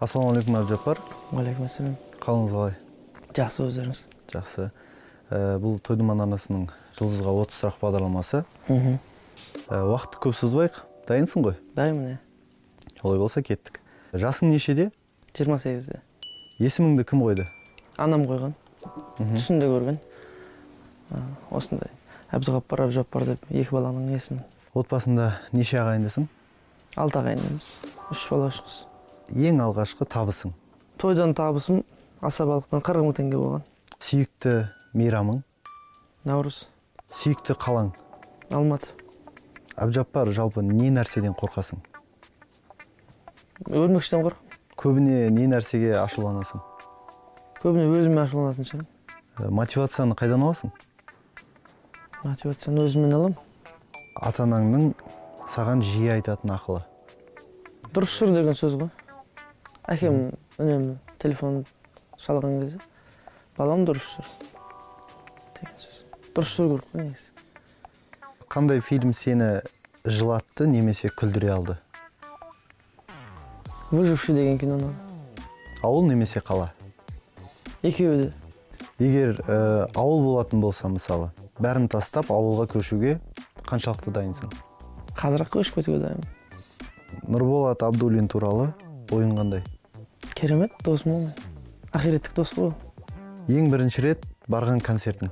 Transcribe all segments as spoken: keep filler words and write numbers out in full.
Ассалаумағалейкум Абжаппар. Уалейкум ассалам. Қалыңыз қалай? Жақсы, өздеріңіз? Жақсы. Бұл Тойдыман арнасының жұлдызға отыз сұрақ бағдарламасы. Мхм. Уақытты көп созбайық. Дайынсың ғой? Дайынмын, иә. Олай болса кеттік. Жасың нешеде? жиырма сегізде. Есіміңді кім қойды? Анам қойған. Түсінде көрген. Осындай. Әбдіғаппар, Абжаппар деп екі баланың есімі. Отбасында неше ағайындысың? Алты ағайындымыз. Үш бала, үш қыз. Ең алғашқы табысың? Тойдан табысым асабалықпен қырық мың теңге болған. Сүйікті мейрамың? Наурыз. Сүйікті қалаң? Алматы. Абжаппар, жалпы не нәрседен қорқасың? Өлмекшіден қорқам. Көбіне не нәрсеге ашуланасың? Көбіне өзіме ашуланатын шығармын. Мотивацияны қайдан аласың? Мотивацияны өзімнен алам. Ата-анаңның саған жиі айтатын ақылы? Дұрыс жүр деген сөз ғой. Әкем үнемі телефон шалған кезде, балам дұрыс жүр деген сөз. Дұрыс жүр көріп қой негізі. Қандай фильм сені жылатты немесе күлдіре алды? Выживший деген киноны. Ауыл немесе қала? Екеуі де. Егер ә, ауыл болатын болса, мысалы, бәрін тастап ауылға көшуге қаншалықты дайынсың? Қазір-ақ көшіп кетуге дайынмын. Нұрболат Абдуллин туралы ойың қандай? Керемет досым ол. Ақиреттік дос қой. Ең бірінші рет барған концертің?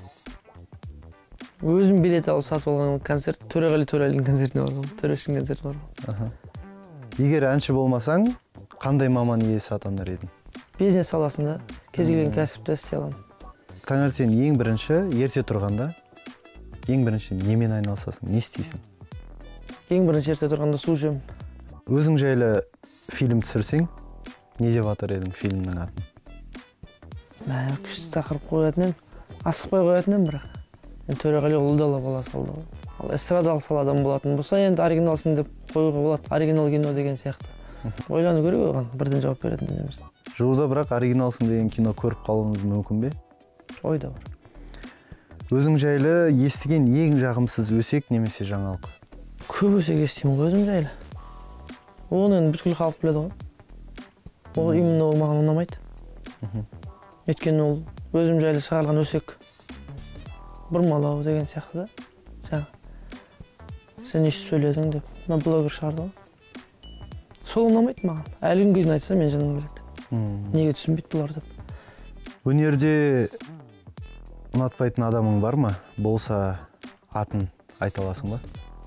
Өзім билет алып сатып алған концерт, Төреғали Төрәлінің концертіне барғанмын. Төрештің концертіне барғанмын. Егер әнші болмасаң, қандай маман иесі атанар едің? Бизнес саласында кез келген кәсіпті істей аламын. Таңертең ең бірінші ерте тұрғанда, ең бірінші немен айналысасың, не істейсің? Ең бірінші ерте тұрғанда су ішемін. Өзің жайлы фильм түсірсең, не деп атар едің фильмнің атын? Мә, күшті тақырып қоятын едім, асықпай қоятын едім, бірақ. Мен Төреғали ұлы бала салды ғой. Ал эстрадалық саладан болатын болса, енді оригиналсын деп қоюға болады. Оригинал кино деген сияқты. Ойлану керек оған, бірден жауап беретін емес. Жуырда бірақ оригиналсын деген кино көріп қалуыңыз мүмкін бе? Ойда бар. Өзің жайлы естіген ең жағымсыз өсек немесе жаңалық? Көп өсек естимін ғой өзім жайлы. Оны енді бүткіл халық біледі ғой. Ол именно ол маған ұнамайды. Өйткені ол өзім жайлы шығарған өсек бұрмалау деген сияқты да. Жаңа сен неше сөйледің деп. Мен блогер шығарды ғой. Сол ұнамайды маған. Әлі күнге дейін айтса мен жаным келеді. Неге түсінбейді бұлар деп. Өнерде ұнатпайтын адамың бар ма? Болса атын айта аласың ба?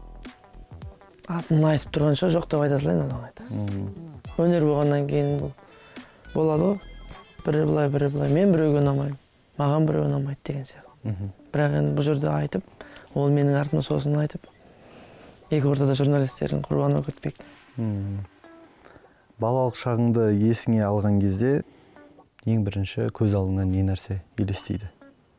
Атын айтып тұрғанша жоқ деп айта салайын адам айта. Өнер болғаннан кейін бұл болады ғой. Бірі былай, бірі былай. Мен біреуге ұнамаймын. Маған біреу ұнамайды деген сияқты. Бірақ енді бұл жерде айтып, ол менің артыма сосын айтып, екі ортада журналистердің құрбаны болып кетпейік. Балалық шағыңды есіңе алған кезде ең бірінші көз алдыңнан не нәрсе елестейді?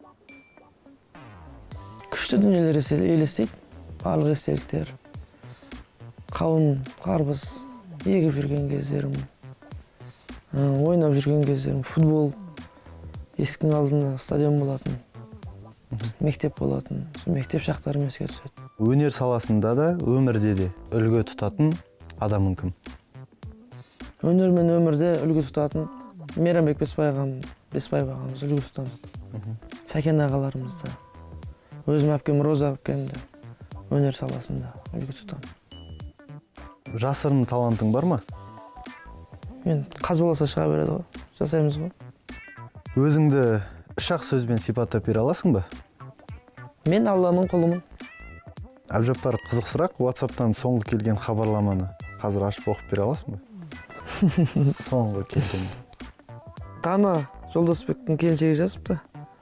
Күшті дүниелер елестейді. Барлық естеліктер. Қауын, қарбыз, егіп жүрген кездерім, ойнап жүрген кездерім, футбол, есіктің алдында стадион болатын, мектеп болатын, мектеп шақтарым еске түседі. Өнер саласында да, өмірде де үлгі тұтатын адамың кім? Өнер мен өмірде үлгі тұтатын Мейрамбек Беспаев ағамыз үлгі тұтамын. Сәкен ағаларымызда, өзім әпкем Роза әпкемді өнер саласында үлгі тұтамын. Жасырын талантың бар ма? Мен қаз боласа шыға береді ғой, жасаймыз ғой. Өзіңді үш-ақ сөзбен сипаттап бере аласың ба? Мен Алланың құлымын. Абжаппар, қызық сұрақ, WhatsApp-тан соңғы келген хабарламаны қазір ашып оқып бере аласың ба? Соңғы келген. Дана Жолдасбектің келіншегі жазыпты.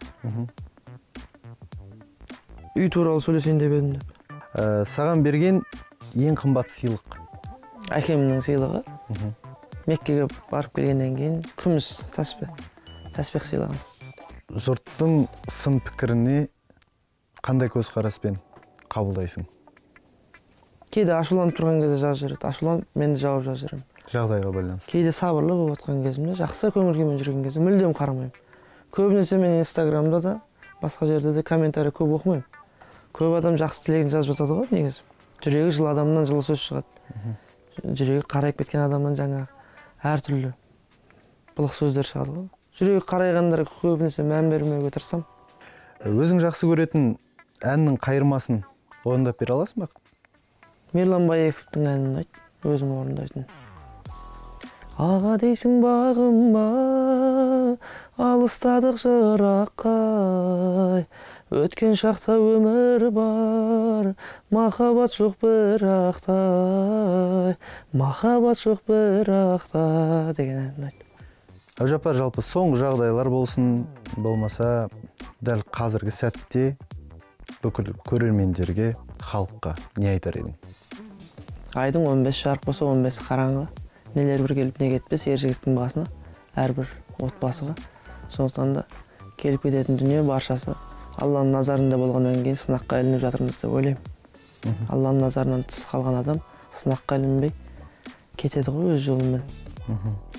Үй туралы сөйлесейін деп едім деп. Саған берген ең қымбат сыйлық? Әкемнің сыйлығы. Меккеге барып келгеннен кейін күміс таспе, таспех сыйлаған. Жұрттың сын пікіріне қандай көзқараспен қабылдайсың? Кейде ашуланып тұрған кезде жазып жібереді. Ашуланып, мен де жауап жазып жіберемін. Жағдайға байланысты. Кейде сабырлы болып отқан кезімде, жақсы көңіл-күймен жүрген кезде мүлдем қарамаймын. Көбінесе мен Инстаграмда да, басқа жерде де комментарий көп оқымаймын. Көп адам жақсы тілегін жазып жатады ғой, негізі. Жүрегі жылы адамнан жылы сөз шығады. Жүрегі қарайып кеткен адамнан жаңа әртүрлі былық сөздер шығады ғой. Жүрегі қарайғандарға көбінесе мән бермеуге тырысам. Өзің жақсы көретін әннің қайырмасын орындап бере аласың ба? Мирлан Баековтың әнін ұнайды, өзім орындайтын. Аға дейсің бағым ба, алыстадық жыраққа, өткен шақта өмір бар, махаббат жоқ бірақта, махаббат жоқ бірақта деген ән ұнайды. Әбжаппар, жалпы соңғы жағдайлар болсын, болмаса дәл қазіргі сәтте бүкіл көрермендерге, халыққа не айтар едің? Айдың он бес жарық болса, он бес қараңғы. Нелер бір келіп не кетпес, ер жігіттің басына, әрбір отбасыға. Сондықтан да келіп кететін дүние баршасы Алланың назарында болғаннан кейін сынаққа ілініп жатырмыз деп ойлаймын. Алланың назарынан тыс қалған адам сынаққа ілінбей кетеді ғой өз жолымен.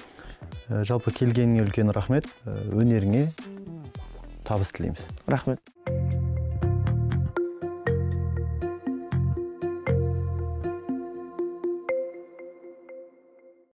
Жалпы келгеніңе үлкен рахмет, өнеріңе табыс тілейміз. Рахмет.